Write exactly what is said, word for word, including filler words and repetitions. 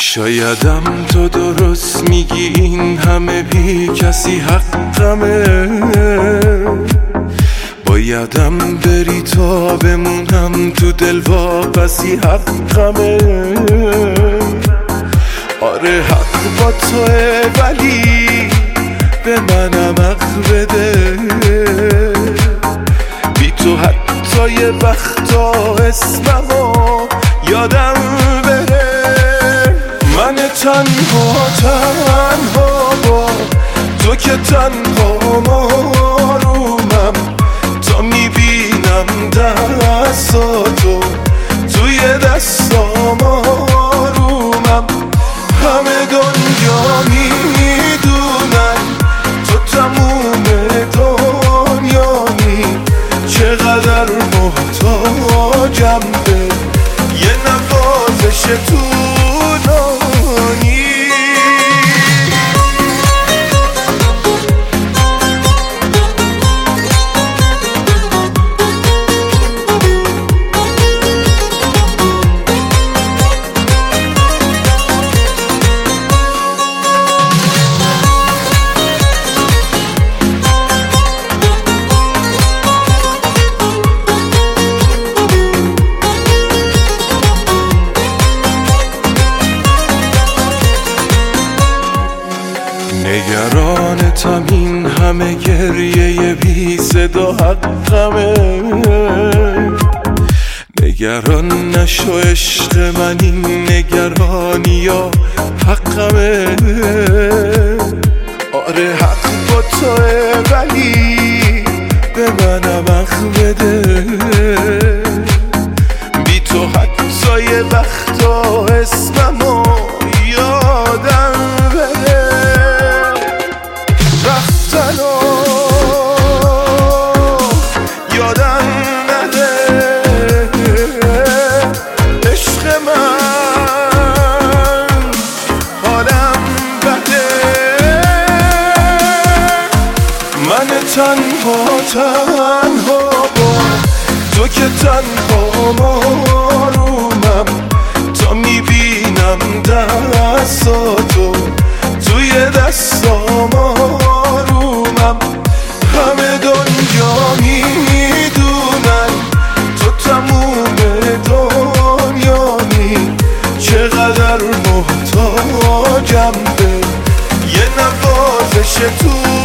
شایدم تو درست میگی این همه بی کسی حقمه، بایدم بری تا بمونم تو دل واپسی حقمه. آره حق با توه ولی به منم حق بده، بی تو حتی یه وقتا اسممو یادم بره. من تنها تنها با تو که تنها مارومم، تا میبینم دستاتو توی دستام آرومم. همه دنیا میدونن تو تموم دنیایی، چقدر محتاجم به یه نوازش طولانی. نگرانتم این همه گریه بی صدا حقمه، نگران نشو عشق من این نگرانی یا حقمه. آره حق با توه ولی به منم حق بده، بی تو حتی یه وقتا اسممو یادم بده. رفتنو یادم نده، عشق من حالم بده. من تنها تنها با تو که تنها مارومم، تا میبینم دستاتو توی دستام آرومم. همه دنیا میدونن تو تموم دنیایی، چقدر محتاجم به یه نوازش تو